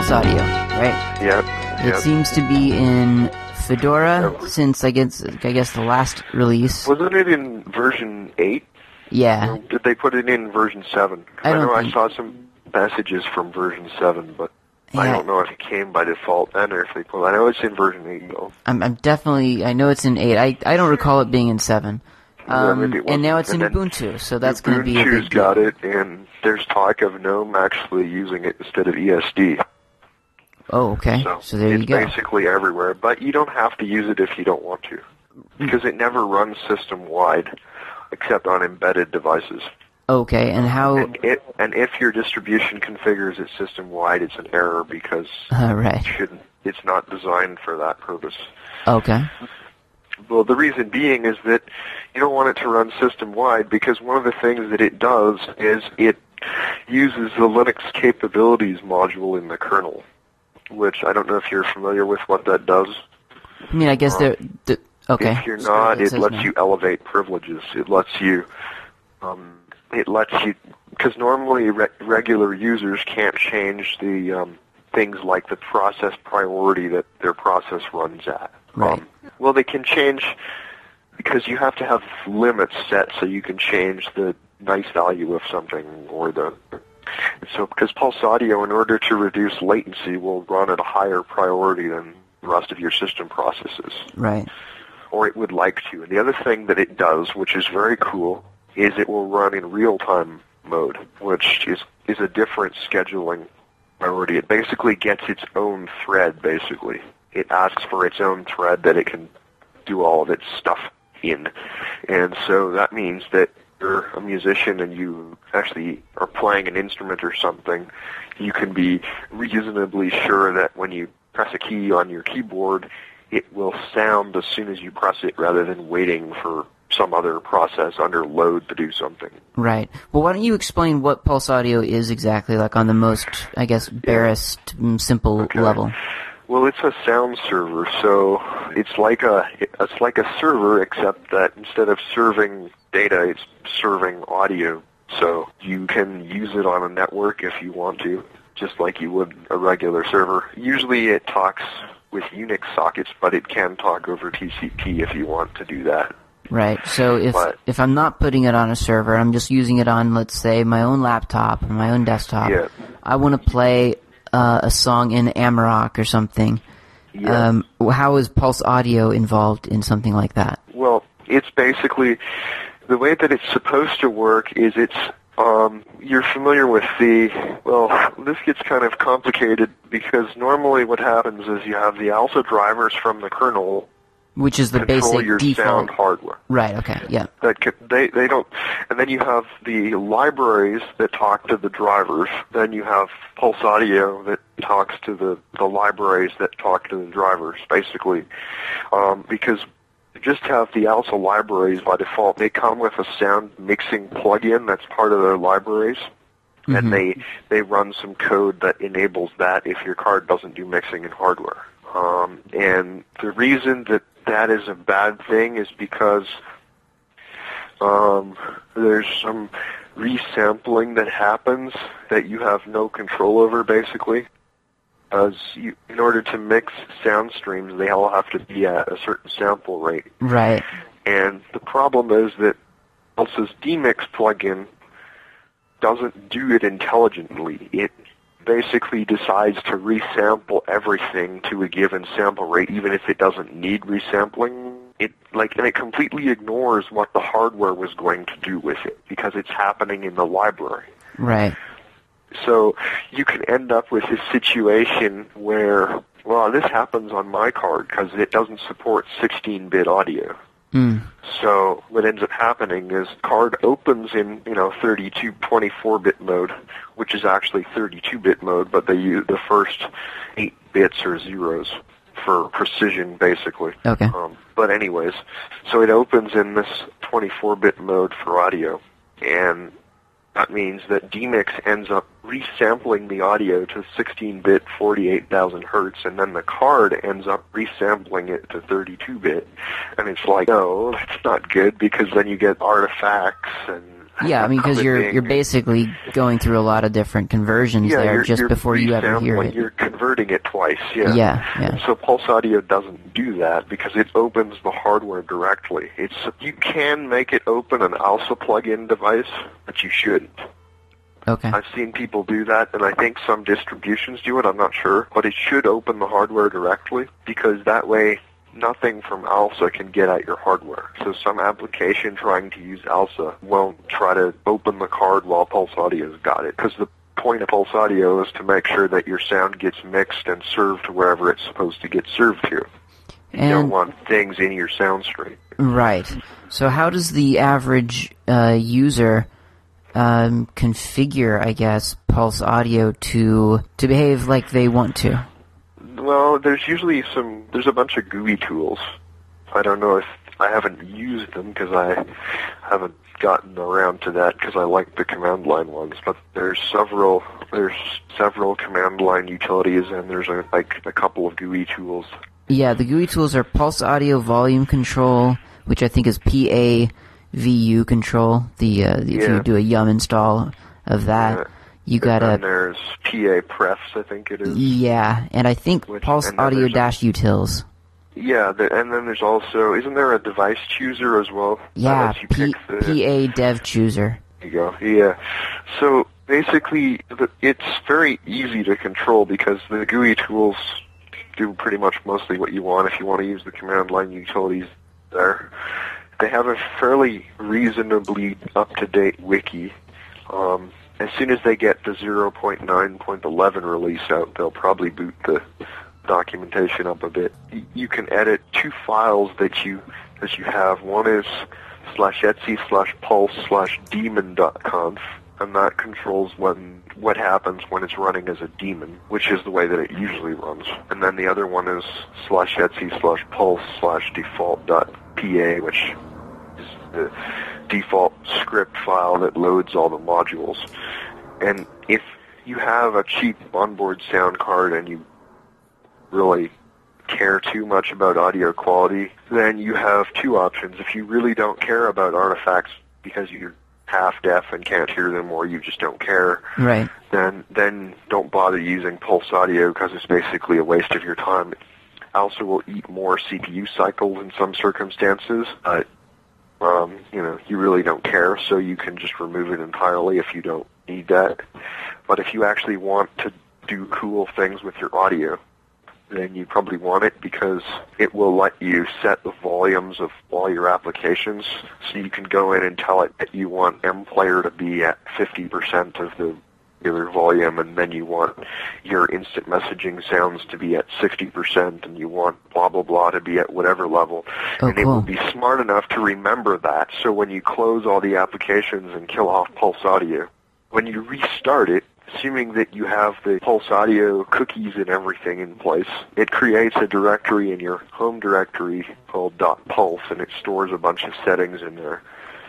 Pulse Audio, right? Yep. It seems to be in Fedora since I guess the last release. Wasn't it in version 8? Yeah. Or did they put it in version 7? I saw some messages from version 7, but I don't know if it came by default then or if they put. I know it's in version 8 though. I know it's in 8. I don't recall it being in 7. And now it's in Ubuntu, so that's going to be a big Ubuntu's got it, and there's talk of GNOME actually using it instead of ESD. Oh, okay. So there you go. It's basically everywhere, but you don't have to use it if you don't want to, because it never runs system-wide, except on embedded devices. Okay, and how... And if your distribution configures it system-wide, it's an error because it's not designed for that purpose. Okay. Well, the reason being is that you don't want it to run system-wide, because one of the things that it does is it uses the Linux capabilities module in the kernel, which I don't know if you're familiar with what that does. I mean, I guess okay. If you're not, it lets you elevate privileges. It lets you, because normally regular users can't change the things like the process priority that their process runs at. Right. Well, they can change, because you have to have limits set so you can change the nice value of something, or because Pulse Audio, in order to reduce latency, will run at a higher priority than the rest of your system processes. Right. Or it would like to. And the other thing that it does, which is very cool, is it will run in real-time mode, which is a different scheduling priority. It basically gets its own thread, basically. It asks for its own thread that it can do all of its stuff in. And so that means that you're a musician and you actually are playing an instrument or something, you can be reasonably sure that when you press a key on your keyboard, it will sound as soon as you press it, rather than waiting for some other process under load to do something. Right. Well, why don't you explain what Pulse Audio is exactly, like on the most, I guess, barest, simple level? Well, it's a sound server, so it's like a server, except that instead of serving data, it's serving audio. So you can use it on a network if you want to, just like you would a regular server. Usually it talks with Unix sockets, but it can talk over TCP if you want to do that. Right. So if I'm not putting it on a server, I'm just using it on, let's say, my own laptop or my own desktop. Yeah. I want to play a song in Amarok or something. Yeah. How is Pulse Audio involved in something like that? Well, it's basically, the way that it's supposed to work is you're familiar with this gets kind of complicated, because normally what happens is you have the alpha drivers from the kernel, which is the basic your default sound hardware. Right. Okay. Yeah. They don't, and then you have the libraries that talk to the drivers. Then you have Pulse Audio that talks to the libraries that talk to the drivers. Basically, because you just have the ALSA libraries by default. They come with a sound mixing plugin that's part of their libraries. And they run some code that enables that if your card doesn't do mixing in hardware. And the reason that is a bad thing is because there's some resampling that happens that you have no control over, basically. Because in order to mix sound streams, they all have to be at a certain sample rate. Right. And the problem is that ALSA's demix plugin doesn't do it intelligently. It basically decides to resample everything to a given sample rate, even if it doesn't need resampling. And it completely ignores what the hardware was going to do with it, because it's happening in the library. Right. So you can end up with this situation where, well, this happens on my card because it doesn't support 16-bit audio. So what ends up happening is card opens in 32 24-bit mode, which is actually 32-bit mode, but they use the first 8 bits or zeros for precision, basically. Okay. But anyways, so it opens in this 24-bit mode for audio, and that means that DMix ends up resampling the audio to 16-bit 48,000 hertz, and then the card ends up resampling it to 32-bit. And it's like, no, that's not good, because then you get artifacts and Yeah, I mean, because you're basically going through a lot of different conversions there just before you ever hear it. You're converting it twice, yeah. Yeah. So Pulse Audio doesn't do that because it opens the hardware directly. You can make it open an ALSA plug-in device, but you shouldn't. Okay. I've seen people do that, and I think some distributions do it, I'm not sure. But it should open the hardware directly, because that way nothing from ALSA can get at your hardware. So some application trying to use ALSA won't try to open the card while Pulse Audio's got it, because the point of Pulse Audio is to make sure that your sound gets mixed and served to wherever it's supposed to get served to. You don't want things in your sound stream. Right. So how does the average user configure, I guess, Pulse Audio to behave like they want to? Well, there's a bunch of GUI tools. I don't know if I haven't used them because I haven't gotten around to that because I like the command line ones, but there's several command line utilities, and there's a couple of GUI tools. Yeah, the GUI tools are Pulse Audio Volume Control, which I think is PAVU control. If you do a yum install of that, you got and there's PA Prefs, I think it is. Yeah, and I think Pulse Audio Utils. Yeah, and then there's also, isn't there a device chooser as well? Yeah, PA Dev Chooser. There you go, yeah. So basically, it's very easy to control because the GUI tools do pretty much mostly what you want if you want to use the command line utilities there. They have a fairly reasonably up-to-date wiki. As soon as they get the 0.9.11 release out, they'll probably boot the documentation up a bit. You can edit two files that you have. One is /etsy/pulse/daemon.conf, and that controls what happens when it's running as a daemon, which is the way that it usually runs. And then the other one is /etsy/pulse/default.pa, which is the default script file that loads all the modules. And if you have a cheap onboard sound card and you really care too much about audio quality, then you have two options. If you really don't care about artifacts because you're half deaf and can't hear them, or you just don't care, right, then don't bother using Pulse Audio because it's basically a waste of your time. It also will eat more CPU cycles in some circumstances. You really don't care, so you can just remove it entirely if you don't need that. But if you actually want to do cool things with your audio, then you probably want it because it will let you set the volumes of all your applications. So you can go in and tell it that you want MPlayer to be at 50% of the regular volume, and then you want your instant messaging sounds to be at 60%, and you want blah, blah, blah to be at whatever level. And it will be smart enough to remember that, so when you close all the applications and kill off Pulse Audio, when you restart it, assuming that you have the Pulse Audio cookies and everything in place, it creates a directory in your home directory called .pulse, and it stores a bunch of settings in there.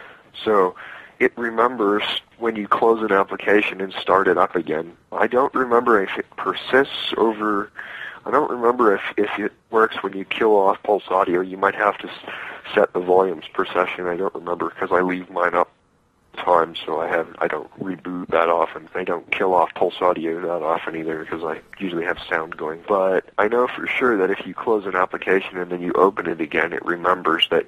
So it remembers when you close an application and start it up again. I don't remember if it persists over... I don't remember if it works when you kill off Pulse Audio. You might have to set the volumes per session. I don't remember because I leave mine up time, so I don't reboot that often. I don't kill off Pulse Audio that often either because I usually have sound going. But I know for sure that if you close an application and then you open it again, it remembers that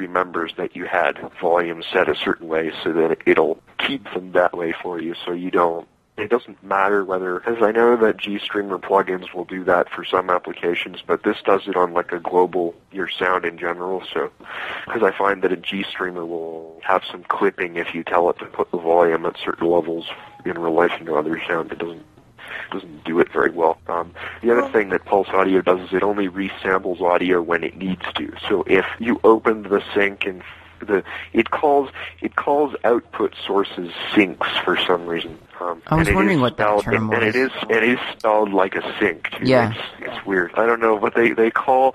you had volume set a certain way, so that it'll keep them that way for you, so you don't. It doesn't matter whether, because I know that GStreamer plugins will do that for some applications, but this does it on like a global, your sound in general, so, because I find that a GStreamer will have some clipping if you tell it to put the volume at certain levels in relation to other sound. It doesn't do it very well. The other thing that Pulse Audio does is it only resamples audio when it needs to. So if you opened the sync and it calls output sources syncs for some reason. I was wondering what that term was. And it is spelled like a sync too. Yeah. It's weird. I don't know, but they call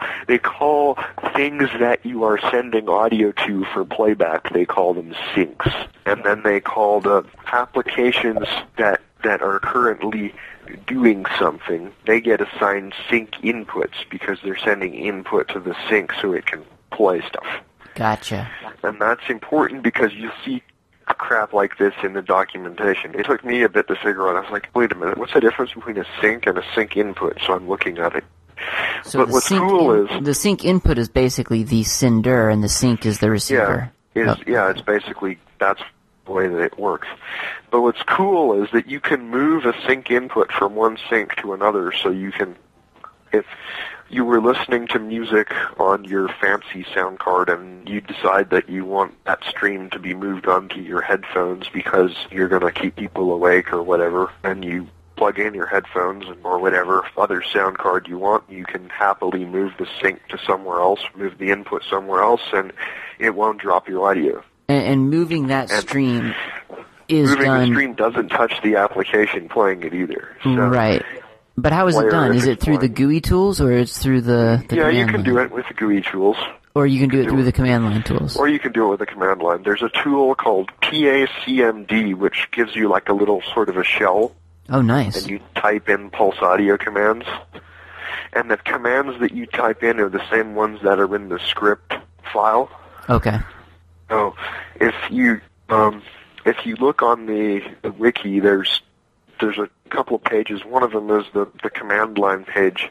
things that you are sending audio to for playback, they call them syncs. And then they call the applications that are currently doing something, they get assigned sync inputs because they're sending input to the sync so it can play stuff. Gotcha. And that's important because you see crap like this in the documentation. It took me a bit to figure out. I was like, wait a minute, what's the difference between a sync and a sync input? So I'm looking at it. So but what's cool is the sync input is basically the sender, and the sync is the receiver. It's basically that's the way that it works. But what's cool is that you can move a sync input from one sync to another. So you can, if you were listening to music on your fancy sound card and you decide that you want that stream to be moved onto your headphones because you're going to keep people awake or whatever, and you plug in your headphones or whatever other sound card you want, you can happily move the sync to somewhere else, move the input somewhere else, and it won't drop your audio. And moving that stream is moving done... the stream doesn't touch the application playing it either. So right. But how is it done? Is it through the GUI tools, or it's through the yeah, command you can line? do it with the GUI tools. Or you can do it through the command line tools. Or you can do it with the command line. There's a tool called PACMD, which gives you like a little sort of a shell. Oh, nice. And you type in Pulse Audio commands. And the commands that you type in are the same ones that are in the script file. Okay. So if you look on the wiki, there's a couple of pages. One of them is the command line page.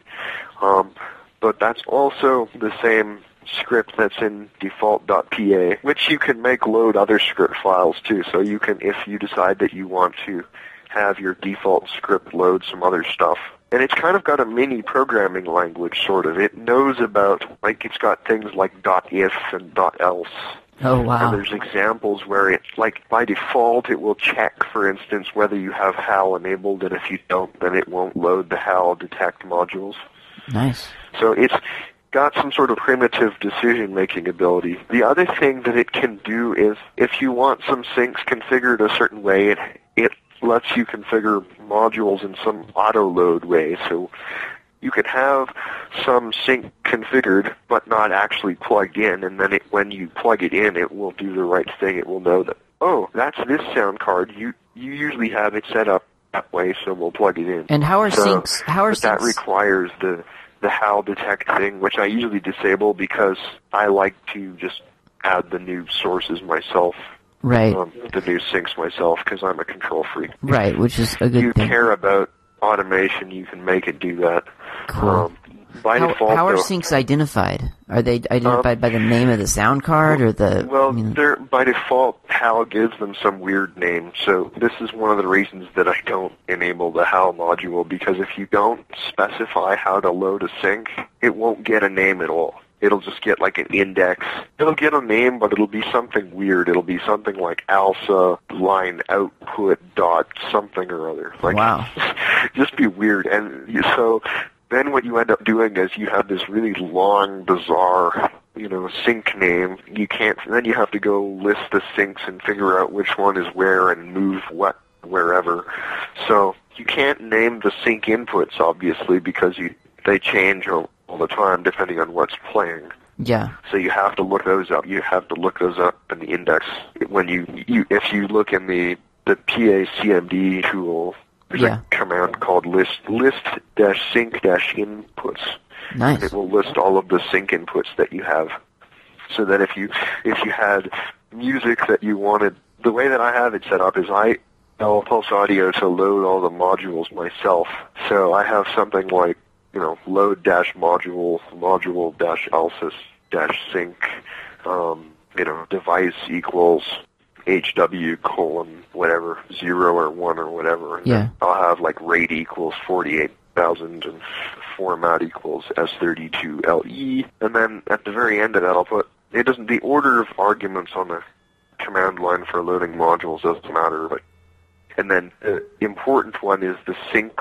But that's also the same script that's in default.pa, which you can make load other script files too. So you can, if you decide that you want to have your default script load some other stuff. And it's kind of got a mini programming language, sort of. It knows about, like, it's got things like .if and .else. Oh, wow. And there's examples where it, like, by default, it will check, for instance, whether you have HAL enabled, and if you don't, then it won't load the HAL detect modules. Nice. So it's got some sort of primitive decision-making ability. The other thing that it can do is, if you want some syncs configured a certain way, it lets you configure modules in some auto-load way. So you could have some sync configured but not actually plugged in, and then when you plug it in, it will do the right thing. It will know that, oh, that's this sound card. You usually have it set up that way, so we'll plug it in. And how are syncs? That requires the HAL detect thing, which I usually disable because I like to just add the new sources myself. Right. The new syncs myself because I'm a control freak. Right, which is a good thing. You care about automation, you can make it do that. Cool. By default, how are syncs identified? Are they identified by the name of the sound card or the? Well, they're by default. HAL gives them some weird name. So this is one of the reasons that I don't enable the HAL module, because if you don't specify how to load a sync, it won't get a name at all. It'll just get like an index. It'll get a name, but it'll be something weird. It'll be something like ALSA line output dot something or other. Like, wow. Just be weird. And so then what you end up doing is you have this really long, bizarre, sync name. You can't. Then you have to go list the syncs and figure out which one is where and move what wherever. So you can't name the sync inputs, obviously, because they change all the time depending on what's playing. Yeah. So you have to look those up. You have to look those up in the index. When if you look in the PACMD tool, there's a command called list-sync-inputs. Nice. And it will list all of the sync inputs that you have. So that if you had music that you wanted, the way that I have it set up is I tell Pulse Audio to load all the modules myself. So I have something like, load-module, module-alsys-sync, device equals HW : whatever, 0 or 1 or whatever. And then I'll have like rate equals 48,000 and format equals S32LE. And then at the very end of that, I'll put, the order of arguments on the command line for loading modules doesn't matter, but and then the important one is the sync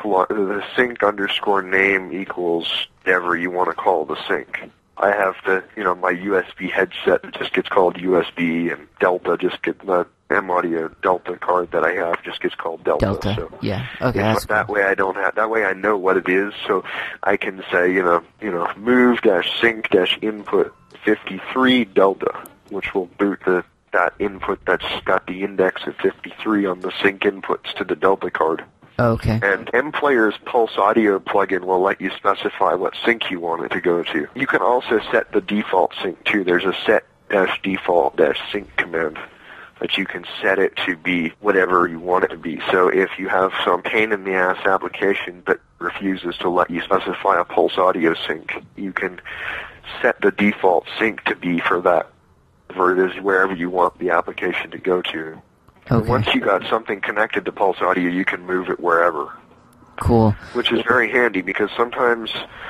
_name equals whatever you want to call the sync. I have my USB headset just gets called USB, and Delta just gets the M-Audio Delta card that I have just gets called Delta. So yeah. Okay. That way I don't have. That way I know what it is, so I can say move-sync-input 53 Delta, which will boot that input that's got the index of 53 on the sync inputs to the Delta card. Okay. And MPlayer's Pulse Audio plugin will let you specify what sync you want it to go to. You can also set the default sync too. There's a set-default-sync command that you can set it to be whatever you want it to be. So if you have some pain-in-the-ass application that refuses to let you specify a Pulse Audio sync, you can set the default sync to be for that, where it is wherever you want the application to go to. Okay. Once you got something connected to Pulse Audio, you can move it wherever. Cool. Which is very handy, because sometimes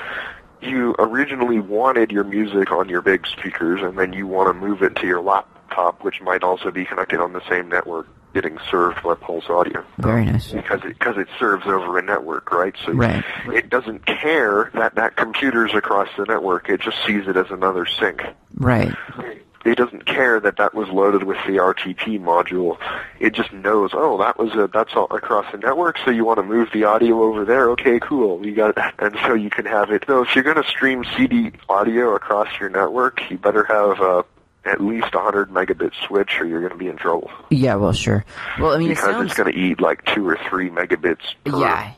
you originally wanted your music on your big speakers, and then you want to move it to your laptop, which might also be connected on the same network, getting served by Pulse Audio. Very nice. Because it serves over a network, right? So right. It doesn't care that computer's across the network. It just sees it as another sync. Right. It doesn't care that was loaded with the RTP module. It just knows, oh, that's all across the network, so you want to move the audio over there? Okay, cool. You got it. And so you can have it. So if you're going to stream CD audio across your network, you better have at least 100 megabit switch, or you're going to be in trouble. Yeah, well, sure. Well, I mean, because it's going to eat like 2 or 3 megabits per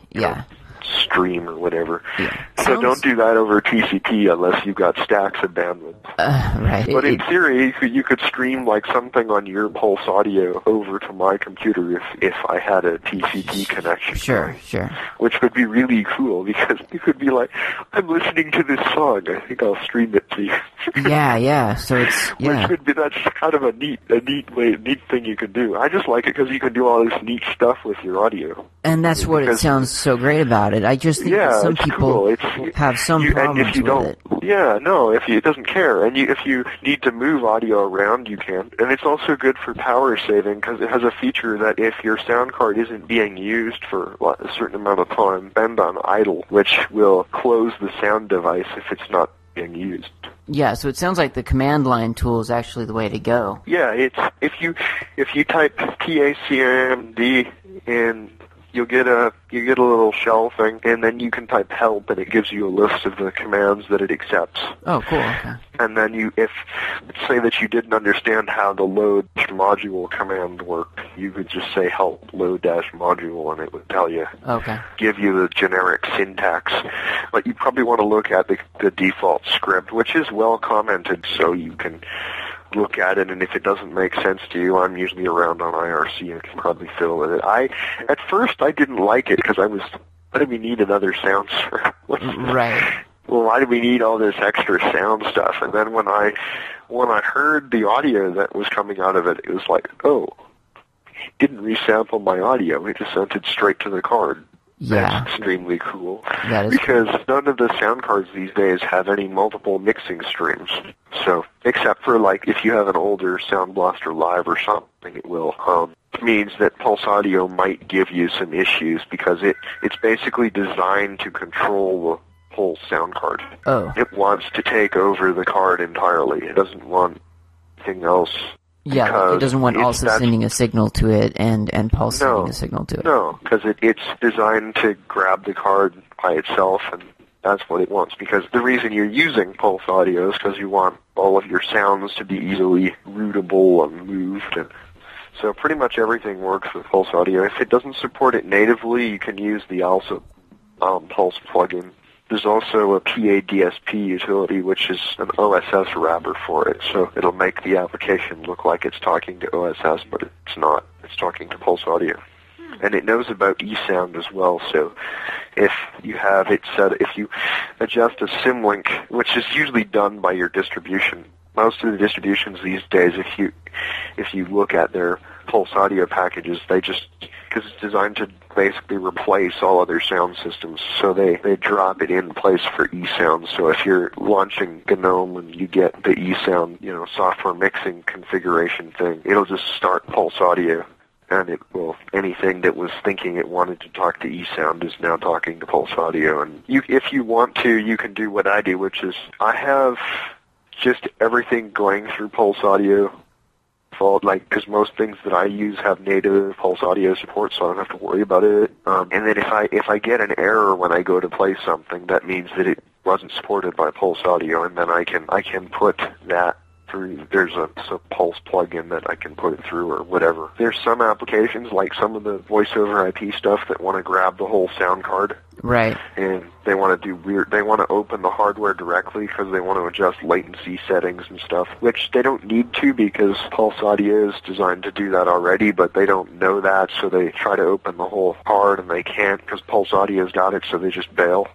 stream or whatever. Yeah. So don't do that over TCP unless you've got stacks of bandwidth. Right. But in theory, you could stream like something on your Pulse Audio over to my computer if I had a TCP connection. Sure. Which would be really cool, because you could be like, I'm listening to this song, I think I'll stream it to you. Yeah. So it's that's kind of a neat thing you can do. I just like it because you can do all this neat stuff with your audio. And that's what it sounds so great about it. I just think that some people have some problems with it. Yeah, no, it doesn't care. And if you need to move audio around, you can. And it's also good for power saving, because it has a feature that if your sound card isn't being used for a certain amount of time, bend on idle, which will close the sound device if it's not being used. Yeah, so it sounds like the command line tool is actually the way to go. Yeah, it's if you type PACMD in, you'll get a little shell thing, and then you can type help, and it gives you a list of the commands that it accepts. Oh, cool. Okay. And then let's say that you didn't understand how the load module command worked, you could just say help load dash module, and it would tell you. Okay. Give you the generic syntax. But you probably want to look at the default script, which is well commented, so you can look at it, and if it doesn't make sense to you, I'm usually around on IRC and can probably fiddle with it. At first I didn't like it, because why do we need another sound script? Right. Well, why do we need all this extra sound stuff? And then when I heard the audio that was coming out of it, it was like, oh, it didn't resample my audio. It just sent it straight to the card. Yeah. That's extremely cool. That is because none of the sound cards these days have any multiple mixing streams. So, except for like if you have an older Sound Blaster Live or something, it will. It means that Pulse Audio might give you some issues, because it's basically designed to control the whole sound card. Oh. It wants to take over the card entirely. It doesn't want anything else. Yeah, it doesn't want also sending a signal to it and Pulse sending a signal to it. No, because it's designed to grab the card by itself, and that's what it wants. Because the reason you're using Pulse Audio is because you want all of your sounds to be easily routable and moved. And so pretty much everything works with Pulse Audio. If it doesn't support it natively, you can use the ALSA Pulse plugin. There's also a PADSP utility, which is an OSS wrapper for it, so it'll make the application look like it's talking to OSS, but it's not. It's talking to Pulse Audio. And it knows about eSound as well, so if you have it set, if you adjust a symlink, which is usually done by your distribution, most of the distributions these days, if you look at their Pulse Audio packages, they just, because it's designed to basically replace all other sound systems, so they drop it in place for eSound. So if you're launching GNOME and you get the eSound, software mixing configuration thing, it'll just start Pulse Audio, and it will, anything that was thinking it wanted to talk to eSound is now talking to Pulse Audio. And if you want to, you can do what I do, which is I have just everything going through Pulse Audio default, because most things that I use have native Pulse Audio support, so I don't have to worry about it. And then if I get an error when I go to play something, that means that it wasn't supported by Pulse Audio, and then I can put that through. There's a Pulse plugin that I can put it through or whatever. There's some applications, like some of the voice over IP stuff, that want to grab the whole sound card. Right. And they want to open the hardware directly because they want to adjust latency settings and stuff, which they don't need to because Pulse Audio is designed to do that already, but they don't know that, so they try to open the whole card and they can't because Pulse Audio's got it, so they just bail.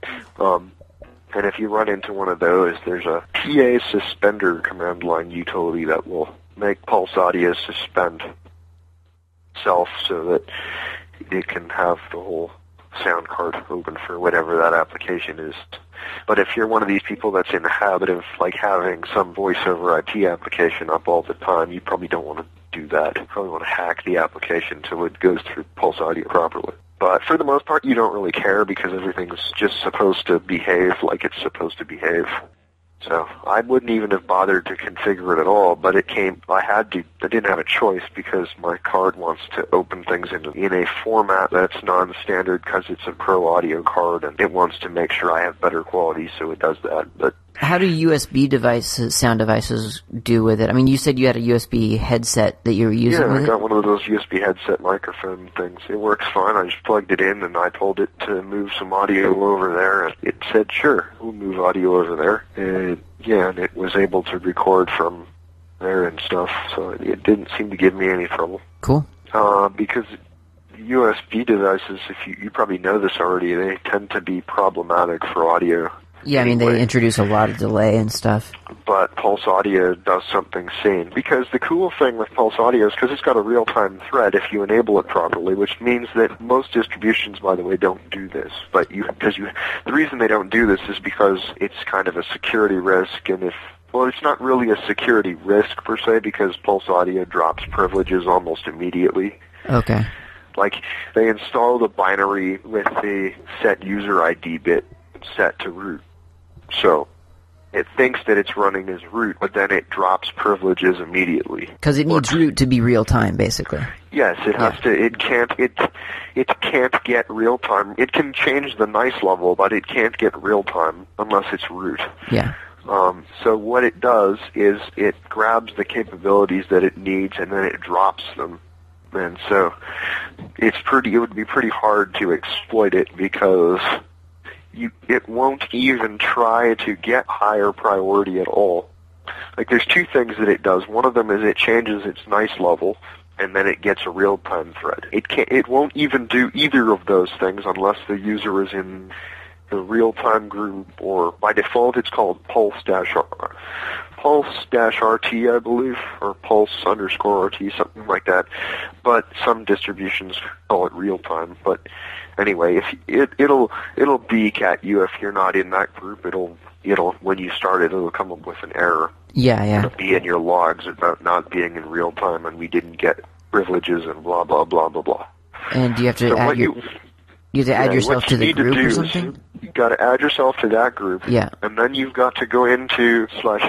And if you run into one of those, there's a PA suspender command line utility that will make Pulse Audio suspend itself so that it can have the whole sound card open for whatever that application is. But if you're one of these people that's in the habit of like having some voice over IP application up all the time, you probably don't want to do that. You probably want to hack the application so it goes through Pulse Audio properly. But for the most part, you don't really care because everything's just supposed to behave like it's supposed to behave. So I wouldn't even have bothered to configure it at all, but I didn't have a choice because my card wants to open things in a format that's non-standard because it's a pro audio card and it wants to make sure I have better quality, so it does that. But how do USB sound devices do with it? I mean, you said you had a USB headset that you were using with it? Yeah, I got one of those USB headset microphone things. It works fine. I just plugged it in and I told it to move some audio over there, and it said, sure, we'll move audio over there. And it was able to record from there and stuff, so it didn't seem to give me any trouble. Cool. Because USB devices, if you probably know this already, they tend to be problematic for audio. Yeah, I mean, they introduce a lot of delay and stuff. But Pulse Audio does something sane. Because the cool thing with Pulse Audio is because it's got a real-time thread if you enable it properly, which means that most distributions, by the way, don't do this. But the reason they don't do this is because it's kind of a security risk, and it's not really a security risk per se because Pulse Audio drops privileges almost immediately. Okay. Like, they install the binary with the set user ID bit set to root. So it thinks that it's running as root, but then it drops privileges immediately. Because it needs root to be real time, basically. Yes, it has to. It can't get real time. It can change the nice level, but it can't get real time unless it's root. Yeah. So what it does is it grabs the capabilities that it needs and then it drops them. And so it would be pretty hard to exploit it because it won't even try to get higher priority at all. Like, there's two things that it does. One of them is it changes its nice level, and then it gets a real-time thread. It won't even do either of those things unless the user is in the real-time group, or by default it's called Pulse-RT, I believe, or Pulse_RT, something like that. But some distributions call it real-time. But anyway, it'll beak at you if you're not in that group. It'll when you start it'll come up with an error. Yeah. It'll be in your logs about not being in real time and we didn't get privileges and blah blah blah blah blah. And do you have to add yourself to the group or something? You've got to add yourself to that group. Yeah. And then you've got to go into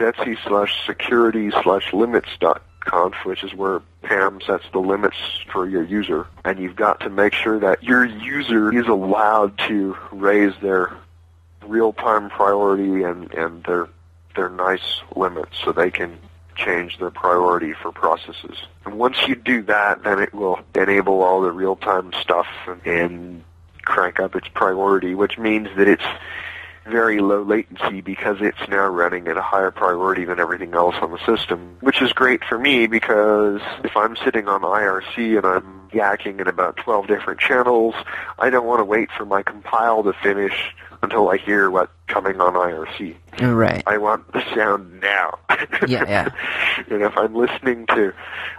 /etsy/security/limits.conf, which is where Pam sets the limits for your user. And you've got to make sure that your user is allowed to raise their real-time priority and their nice limits so they can change their priority for processes. And once you do that, then it will enable all the real-time stuff and crank up its priority, which means that it's very low latency because it's now running at a higher priority than everything else on the system, which is great for me because if I'm sitting on IRC and I'm yakking in about 12 different channels, I don't want to wait for my compile to finish until I hear what's coming on IRC. Right. I want the sound now. Yeah. And if I'm listening to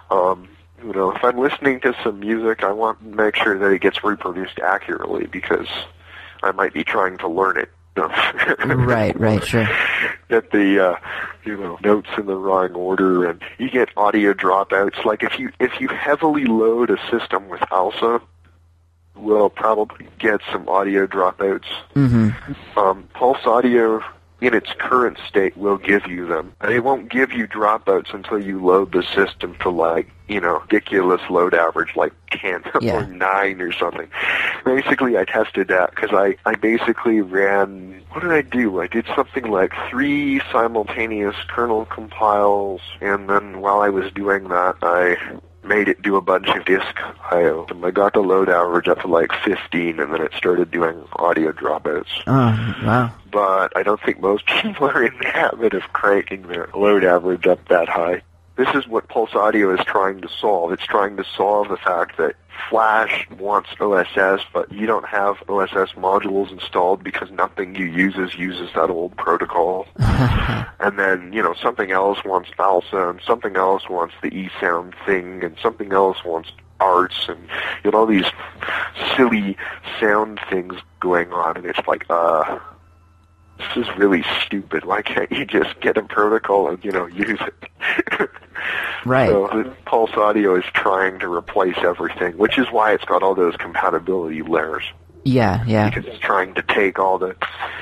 some music, I want to make sure that it gets reproduced accurately because I might be trying to learn it. Right, sure. Get the notes in the wrong order, and you get audio dropouts. Like if you heavily load a system with ALSA, we'll probably get some audio dropouts. Mm-hmm. Pulse Audio, in its current state, will give you them. They won't give you dropouts until you load the system to ridiculous load average, like 10 or 9 or something. Basically, I tested that because I basically ran, what did I do? I did something like 3 simultaneous kernel compiles, and then while I was doing that, I made it do a bunch of disk I/O. And I got the load average up to like 15, and then it started doing audio dropouts. Oh, wow. But I don't think most people are in the habit of cranking their load average up that high. This is what Pulse Audio is trying to solve. It's trying to solve the fact that Flash wants OSS, but you don't have OSS modules installed because nothing you uses that old protocol. And then, something else wants ALSA, and something else wants the eSound thing, and something else wants arts, and all these silly sound things going on, and it's like, this is really stupid. Why can't you just get a protocol and, use it? Right. So Pulse Audio is trying to replace everything, which is why it's got all those compatibility layers. Yeah. Because it's trying to take all the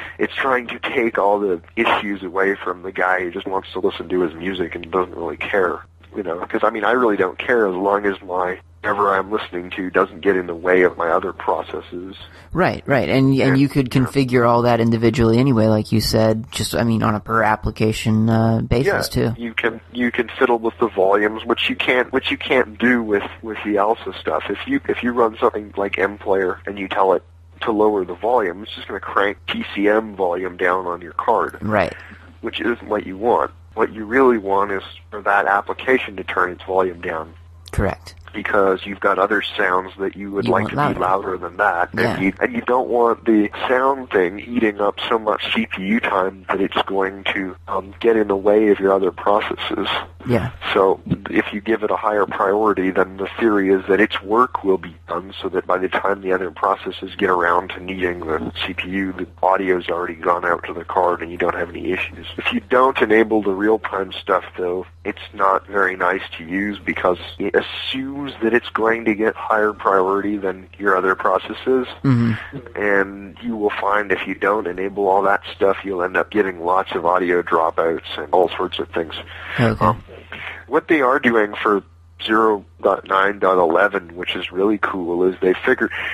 issues away from the guy who just wants to listen to his music and doesn't really care. Because, I really don't care as long as whatever I'm listening to doesn't get in the way of my other processes. Right. And you could configure all that individually anyway, like you said, just, on a per application basis too. You can fiddle with the volumes, which you can't do with the ALSA stuff. If you run something like MPlayer and you tell it to lower the volume, it's just going to crank TCM volume down on your card. Right. Which isn't what you want. What you really want is for that application to turn its volume down. Correct. Because you've got other sounds that you would like to be louder than that. Yeah. And you don't want the sound thing eating up so much CPU time that it's going to get in the way of your other processes. Yeah. So if you give it a higher priority, then the theory is that its work will be done so that by the time the other processes get around to needing the CPU, the audio's already gone out to the card and you don't have any issues. If you don't enable the real-time stuff, though, it's not very nice to use because it assumes that it's going to get higher priority than your other processes. Mm-hmm. And you will find if you don't enable all that stuff, you'll end up getting lots of audio dropouts and all sorts of things. Okay. What they are doing for 0.9.11, which is really cool, is they've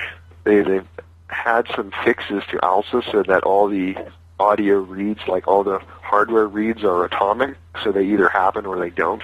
had some fixes to ALSA so that all the audio reads, like all the hardware reads, are atomic, so they either happen or they don't.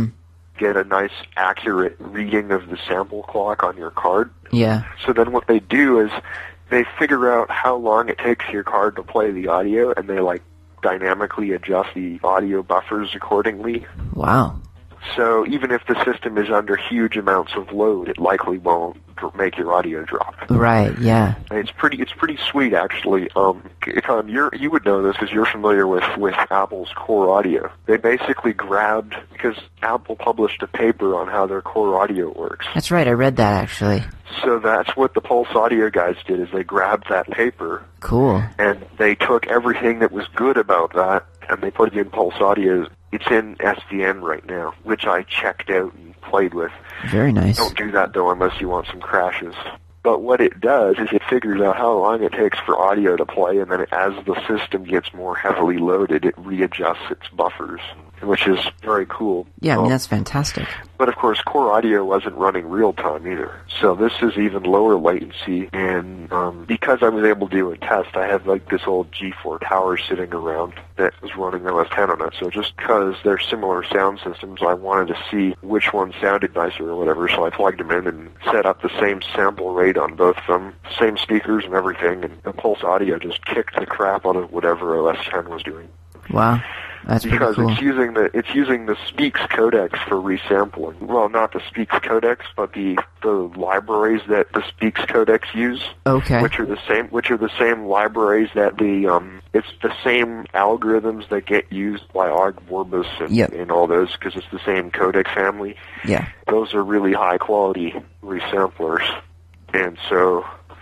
Get a nice accurate reading of the sample clock on your card. Yeah. So then what they do is they figure out how long it takes your card to play the audio, and they dynamically adjust the audio buffers accordingly. Wow. So even if the system is under huge amounts of load, it likely won't make your audio drop. Right. Yeah. And it's pretty sweet, actually. Con, you would know this because you're familiar with Apple's Core Audio. They basically grabbed, because Apple published a paper on how their Core Audio works. That's right. I read that actually. So that's what the Pulse Audio guys did, is they grabbed that paper. Cool. And they took everything that was good about that and they put it in Pulse Audio. It's in SDN right now, which I checked out and played with. Very nice. Don't do that, though, unless you want some crashes. But what it does is it figures out how long it takes for audio to play, and then as the system gets more heavily loaded, it readjusts its buffers, which is very cool. Yeah, that's fantastic. But, of course, Core Audio wasn't running real-time either. So this is even lower latency, and because I was able to do a test, I had this old G4 tower sitting around that was running OS X on it. So just because they're similar sound systems, I wanted to see which one sounded nicer or whatever, so I plugged them in and set up the same sample rate on both of them, same speakers and everything, and the Pulse Audio just kicked the crap out of whatever OS X was doing. Wow. That's because cool. it's using the Speaks codec for resampling. Well, not the Speaks codecs, but the libraries that the Speaks codecs use. Okay. Which are the same libraries that it's the same algorithms that get used by Ogg Vorbis and all those, because it's the same codec family. Yeah. Those are really high quality resamplers, and so.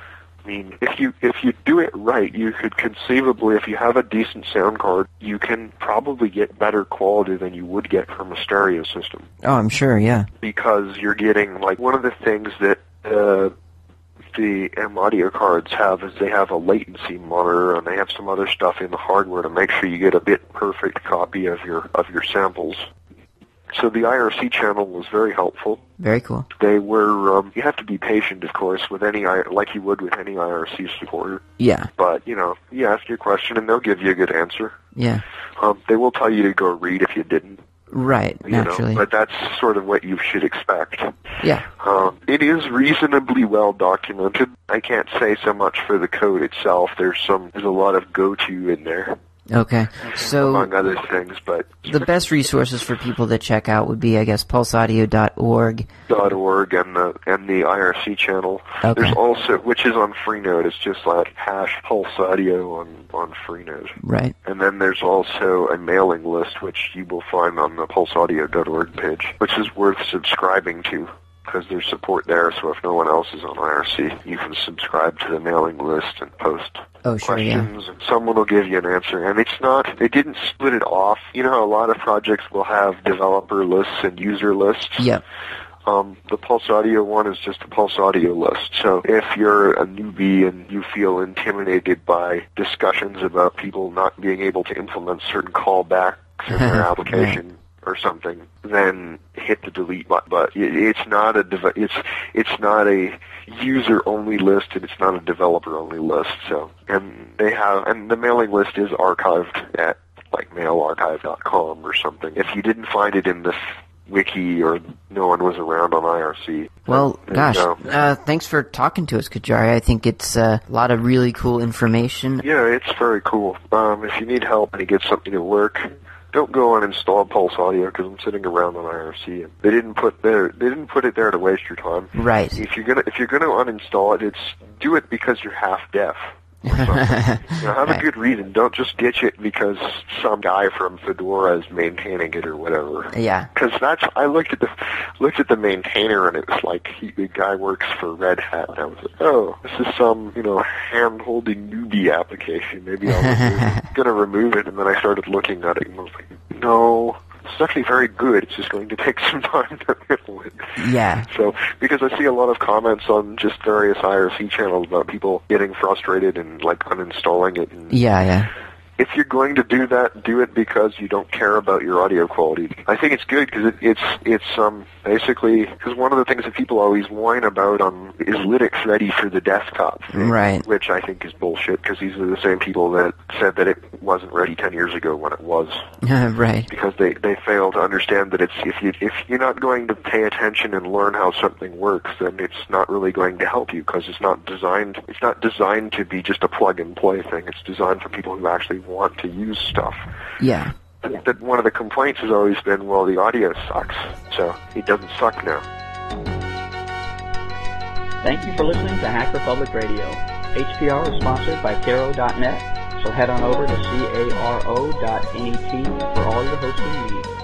I mean, if you do it right, you could conceivably, if you have a decent sound card, you can probably get better quality than you would get from a stereo system. Oh, I'm sure, yeah. Because you're getting, one of the things that the M-Audio cards have is they have a latency monitor, and they have some other stuff in the hardware to make sure you get a bit perfect copy of your samples. So the IRC channel was very helpful. Very cool. They were, you have to be patient, of course, with like you would with any IRC supporter. Yeah. But, you ask your question and they'll give you a good answer. Yeah. They will tell you to go read if you didn't. Right, naturally. But that's sort of what you should expect. Yeah. It is reasonably well documented. I can't say so much for the code itself. There's a lot of go-to in there. Okay, so among other things, but the best resources for people to check out would be, I guess, pulseaudio.org. .org and the IRC channel. Okay. There's also, which is on Freenode. It's just like #PulseAudio on Freenode. Right. And then there's also a mailing list, which you will find on the pulseaudio.org page, which is worth subscribing to, because there's support there, so if no one else is on IRC, you can subscribe to the mailing list and post questions, and someone will give you an answer. And they didn't split it off. You know how a lot of projects will have developer lists and user lists? Yep. The Pulse Audio one is just a Pulse Audio list. So if you're a newbie and you feel intimidated by discussions about people not being able to implement certain callbacks in their application, right, or something, then hit the delete button. But it's not a user-only list, and it's not a developer-only list. So, and the mailing list is archived at like mailarchive.com or something. If you didn't find it in this wiki or no one was around on IRC. Well, gosh, thanks for talking to us, Kajari. I think it's a lot of really cool information. Yeah, it's very cool. If you need help and you get something to work, don't go and install Pulse Audio, because I'm sitting around on IRC and they didn't put it there to waste your time. Right. If you're gonna uninstall it, do it because you're half deaf. Have a good reason. Don't just ditch it because some guy from Fedora is maintaining it or whatever. Yeah. Because I looked at the maintainer, and it was like the guy works for Red Hat, and I was like, oh, this is some hand-holding newbie application. Maybe I'm gonna remove it. And then I started looking at it, and I was like, no. It's actually very good. It's just going to take some time to handle it. Yeah. So, because I see a lot of comments on just various IRC channels about people getting frustrated and like uninstalling it. And yeah. If you're going to do that, do it because you don't care about your audio quality. I think it's good because it's basically, because one of the things that people always whine about is Linux ready for the desktop thing, right? Which I think is bullshit, because these are the same people that said that it wasn't ready 10 years ago when it was. Right. Because they fail to understand that if you're not going to pay attention and learn how something works, then it's not really going to help you, because it's not designed to be just a plug and play thing. It's designed for people who actually want to use stuff. Yeah. That one of the complaints has always been, well, the audio sucks. So it doesn't suck now. Thank you for listening to Hacker Public Radio. HPR is sponsored by Caro.net, so head on over to caro.net for all your hosting needs.